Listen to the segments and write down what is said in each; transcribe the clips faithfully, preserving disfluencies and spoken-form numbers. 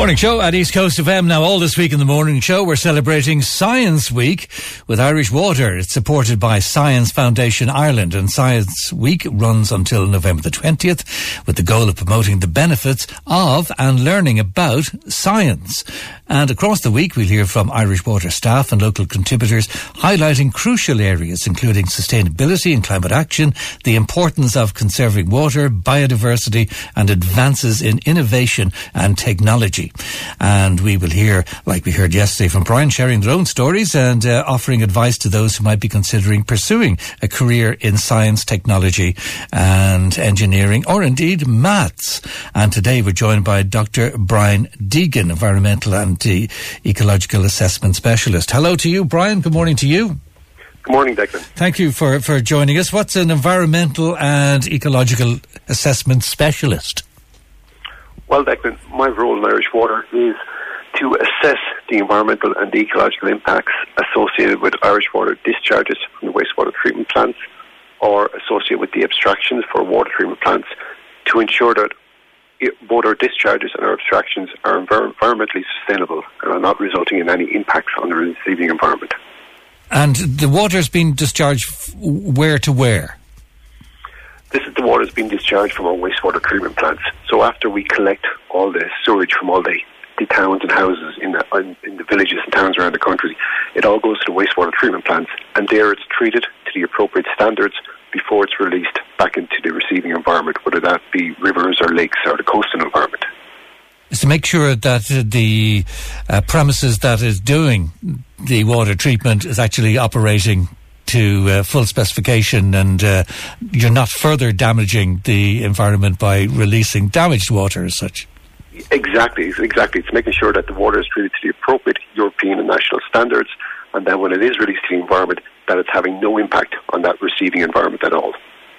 Morning show at East Coast F M. Now, all this week in the morning show, we're celebrating Science Week with Irish Water. It's supported by Science Foundation Ireland, and Science Week runs until November the twentieth with the goal of promoting the benefits of and learning about science. And across the week, we'll hear from Irish Water staff and local contributors highlighting crucial areas, including sustainability and climate action, the importance of conserving water, biodiversity, and advances in innovation and technology. And we will hear, like we heard yesterday, from Brian sharing their own stories and uh, offering advice to those who might be considering pursuing a career in science, technology and engineering, or indeed maths. And today we're joined by Doctor Brian Deegan, Environmental and uh, Ecological Assessment Specialist. Hello to you, Brian. Good morning to you. Good morning, Declan. Thank you for, for joining us. What's an Environmental and Ecological Assessment Specialist? Well, Declan, my role in Irish Water is to assess the environmental and the ecological impacts associated with Irish Water discharges from the wastewater treatment plants or associated with the abstractions for water treatment plants to ensure that it, both our discharges and our abstractions are envir- environmentally sustainable and are not resulting in any impacts on the receiving environment. And the water's been discharged f- where to where? This is the water that's being discharged from our wastewater treatment plants. So after we collect all the sewage from all the, the towns and houses in the, in the villages and towns around the country, it all goes to the wastewater treatment plants, and there it's treated to the appropriate standards before it's released back into the receiving environment, whether that be rivers or lakes or the coastal environment. Is to make sure that uh, the uh, premises that is doing the water treatment is actually operating to uh, full specification, and uh, you're not further damaging the environment by releasing damaged water as such. Exactly, exactly. It's making sure that the water is treated to the appropriate European and national standards, and then when it is released to the environment, that it's having no impact on that receiving environment at all.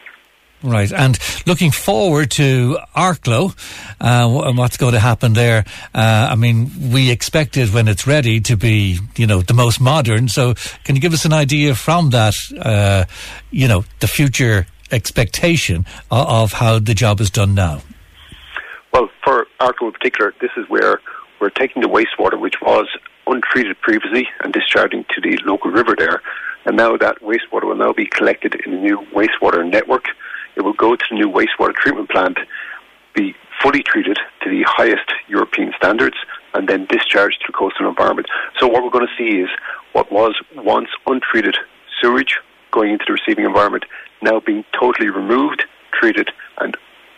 Right, and looking forward to Arklow, uh, what's going to happen there? Uh, I mean, we expect it when it's ready to be, you know, the most modern. So can you give us an idea from that, uh, you know, the future expectation of, of how the job is done now? Well, for Arklow in particular, this is where we're taking the wastewater, which was untreated previously, and discharging to the local river there. And now that wastewater will now be collected in a new wastewater network. It will go to the new wastewater treatment plant, be fully treated to the highest European standards, and then discharged to the coastal environment. So what we're going to see is what was once untreated sewage going into the receiving environment now being totally removed, treated, and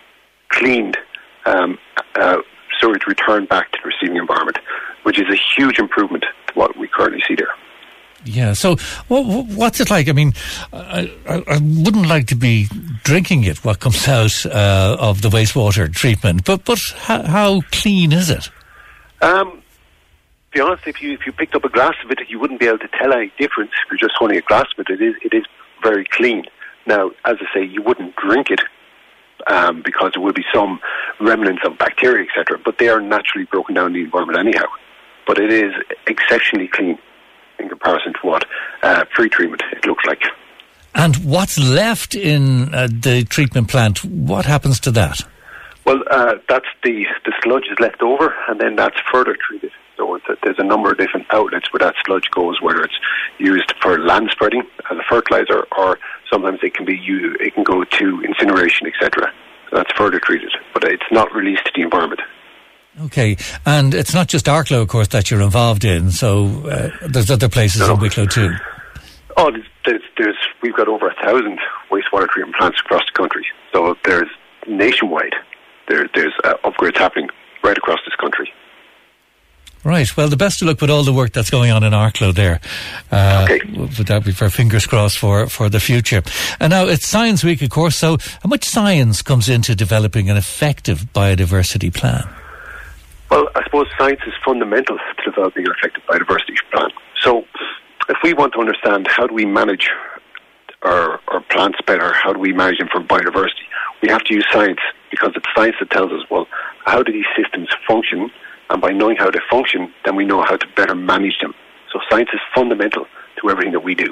cleaned um, uh, sewage returned back to the receiving environment, which is a huge improvement to what we currently see there. Yeah, so what, what's it like? I mean, I, I, I wouldn't like to be drinking it, what comes out uh, of the wastewater treatment, but but how, how clean is it? Um, to be honest, if you if you picked up a glass of it, you wouldn't be able to tell any difference if you're just holding a glass of it. It is, it is very clean. Now, as I say, you wouldn't drink it um, because there will be some remnants of bacteria, et cetera, but they are naturally broken down in the environment anyhow. But it is exceptionally clean in comparison to what uh, pre-treatment it looks like. And what's left in uh, the treatment plant, what happens to that? Well, uh, that's the, the sludge is left over, and then that's further treated. So it's a, there's a number of different outlets where that sludge goes, whether it's used for land spreading as a fertilizer, or sometimes it can be used, it can go to incineration, et cetera. So that's further treated, but it's not released to the environment. Okay, and it's not just Arklow, of course, that you're involved in, so uh, there's other places no. in Wicklow too. Oh, there's, there's, there's, we've got over a thousand wastewater treatment plants across the country, so there's nationwide, there, there's uh, upgrades happening right across this country. Right, well, the best of luck with all the work that's going on in Arklow there. Uh, okay. Would that be for fingers crossed for, for the future? And now, it's Science Week, of course, so how much science comes into developing an effective biodiversity plan? Well, I suppose science is fundamental to developing an effective biodiversity plan. So if we want to understand how do we manage our, our plants better, how do we manage them for biodiversity, we have to use science, because it's science that tells us, well, how do these systems function? And by knowing how they function, then we know how to better manage them. So science is fundamental to everything that we do.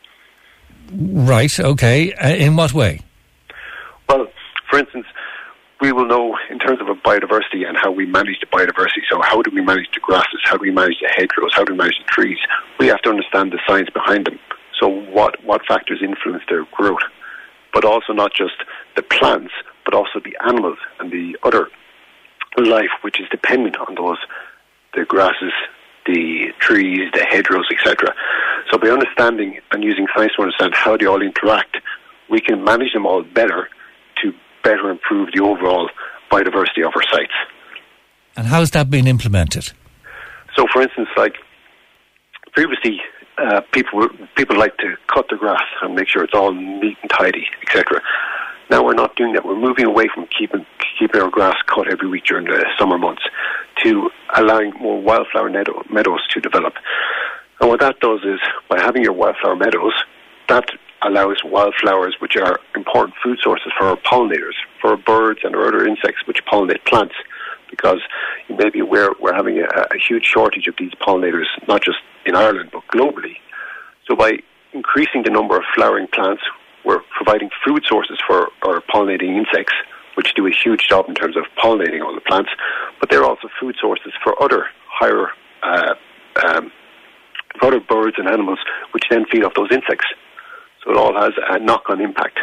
Right, okay. Uh, in what way? Well, for instance, we will know in terms of a biodiversity and how we manage the biodiversity. So how do we manage the grasses? How do we manage the hedgerows? How do we manage the trees? We have to understand the science behind them. So what, what factors influence their growth? But also not just the plants, but also the animals and the other life which is dependent on those, the grasses, the trees, the hedgerows, et cetera. So by understanding and using science to understand how they all interact, we can manage them all better to better improve the overall biodiversity of our sites. And how has that been implemented? So, for instance, like previously, uh, people were, people like to cut the grass and make sure it's all neat and tidy, et cetera. Now we're not doing that. We're moving away from keeping keeping our grass cut every week during the summer months to allowing more wildflower meadow, meadows to develop. And what that does is, by having your wildflower meadows, that allows wildflowers, which are important food sources for our pollinators, for our birds and our other insects which pollinate plants, because you may be aware we're having a, a huge shortage of these pollinators, not just in Ireland, but globally. So by increasing the number of flowering plants, we're providing food sources for our pollinating insects, which do a huge job in terms of pollinating all the plants, but they're also food sources for other higher, uh, um, for other birds and animals, which then feed off those insects. So it all has a knock-on impact.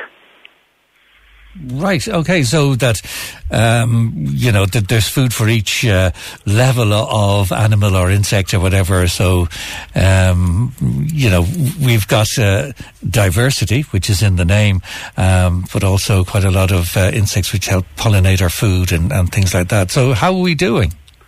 Right, okay, so that, um, you know, that there's food for each uh, level of animal or insect or whatever, so, um, you know, we've got uh, diversity, which is in the name, um, but also quite a lot of uh, insects which help pollinate our food and, and things like that. So how are we doing?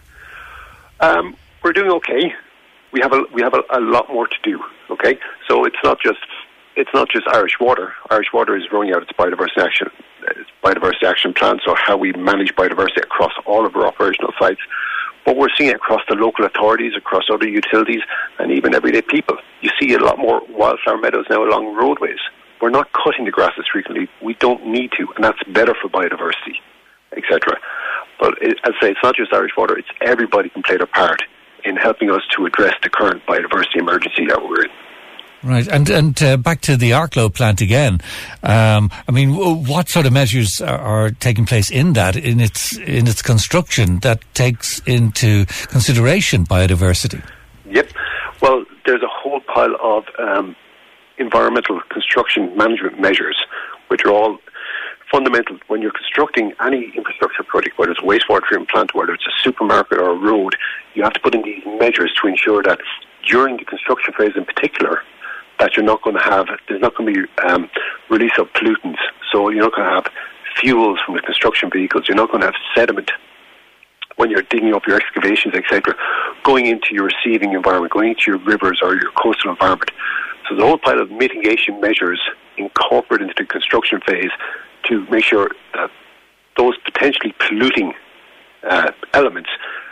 Um, we're doing okay. We have a, we have a, a lot more to do, okay? So it's not just... It's not just Irish Water. Irish Water is rolling out its biodiversity action, its biodiversity action plan, so how we manage biodiversity across all of our operational sites. But we're seeing it across the local authorities, across other utilities, and even everyday people. You see a lot more wildflower meadows now along roadways. We're not cutting the grasses frequently. We don't need to, and that's better for biodiversity, et cetera. But it, as I say, it's not just Irish Water. It's everybody can play their part in helping us to address the current biodiversity emergency that we're in. Right, and and uh, back to the Arklow plant again. Um, I mean, w- what sort of measures are, are taking place in that, in its in its construction, that takes into consideration biodiversity? Yep. Well, there's a whole pile of um, environmental construction management measures, which are all fundamental when you're constructing any infrastructure project, whether it's a wastewater treatment plant, whether it's a supermarket or a road. You have to put in these measures to ensure that during the construction phase in particular, that you're not going to have, there's not going to be um, release of pollutants. So you're not going to have fuels from the construction vehicles. You're not going to have sediment when you're digging up your excavations, et cetera, going into your receiving environment, going into your rivers or your coastal environment. So the whole pile of mitigation measures incorporated into the construction phase to make sure that those potentially polluting uh, elements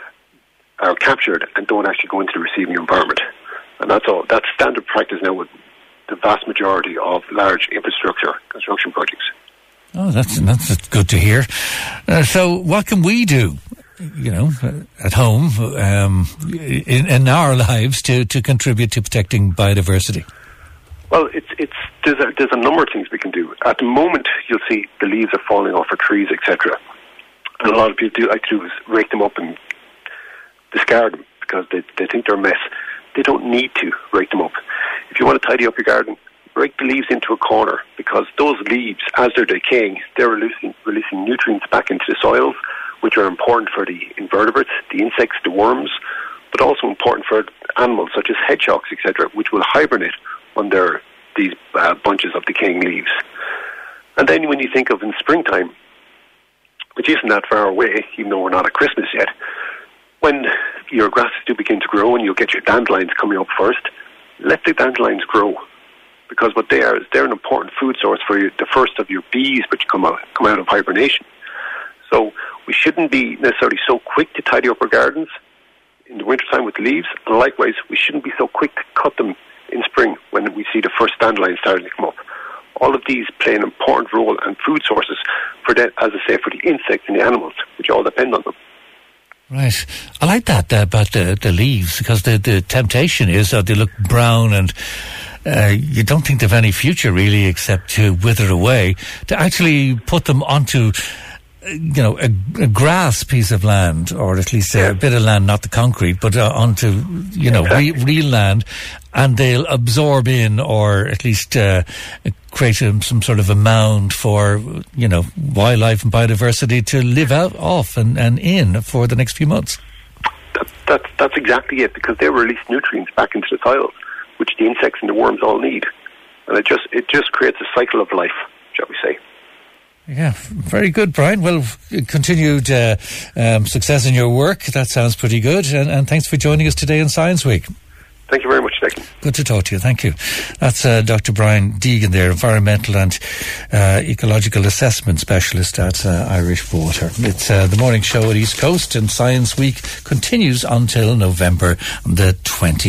are captured and don't actually go into the receiving environment. And that's all. That's standard practice now with the vast majority of large infrastructure construction projects. Oh, that's that's good to hear. Uh, so, what can we do, you know, at home, um, in, in our lives, to, to contribute to protecting biodiversity? Well, it's it's there's a, there's a number of things we can do. At the moment, you'll see the leaves are falling off our trees, et cetera. And a lot of people do like to do is rake them up and discard them because they they think they're a mess. They don't need to rake them up. If you want to tidy up your garden, rake the leaves into a corner, because those leaves, as they're decaying, they're releasing, releasing nutrients back into the soils, which are important for the invertebrates, the insects, the worms, but also important for animals such as hedgehogs, et cetera, which will hibernate under these uh, bunches of decaying leaves. And then when you think of in springtime, which isn't that far away, even though we're not at Christmas yet, when your grasses do begin to grow and you'll get your dandelions coming up first, let the dandelions grow, because what they are is they're an important food source for you, the first of your bees which come out, come out of hibernation. So we shouldn't be necessarily so quick to tidy up our gardens in the wintertime with the leaves, and likewise we shouldn't be so quick to cut them in spring when we see the first dandelions starting to come up. All of these play an important role and food sources for the, as I say, for the insects and the animals, which all depend on them. Right. I like that uh, about the, the leaves, because the, the temptation is that they look brown and uh, you don't think they've any future really except to wither away. To actually put them onto you know, a, a grass piece of land, or at least a, a bit of land, not the concrete, but uh, onto, you know, exactly. re- real land, and they'll absorb in, or at least uh, create a, some sort of a mound for, you know, wildlife and biodiversity to live out off and, and in for the next few months. That, that, that's exactly it, because they release nutrients back into the soil, which the insects and the worms all need. And it just it just creates a cycle of life, shall we say. Yeah, very good, Brian. Well, continued uh, um, success in your work. That sounds pretty good. And, and thanks for joining us today on Science Week. Thank you very much, Declan. Good to talk to you. Thank you. That's uh, Doctor Brian Deegan there, environmental and uh, ecological assessment specialist at uh, Irish Water. It's uh, the morning show at East Coast, and Science Week continues until November the twentieth.